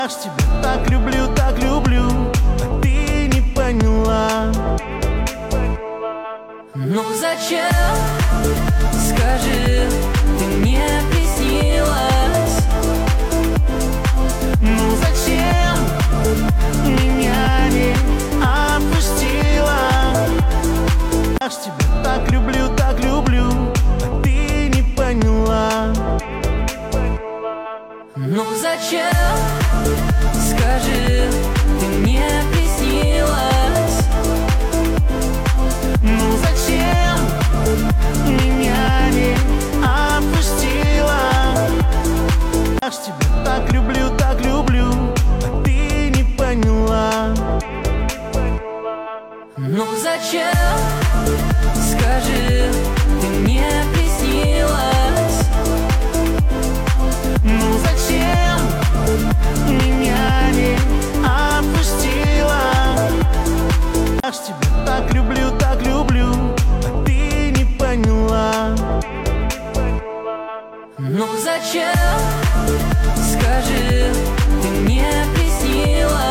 Я ж тебя так люблю, а ты не поняла. Ну зачем, скажи, ты мне приснилась? Ну зачем меня не отпустила? Я ж тебя так люблю, а ты не поняла. Ну зачем, скажи, ты мне приснилась? Ну зачем меня не отпустила? Я ж тебя так люблю, а ты не поняла. Ну зачем, скажи, ты мне приснилась? Ну зачем меня не отпустила? Я ж тебя так люблю, а ты не поняла. Ну зачем, скажи, ты мне приснилась?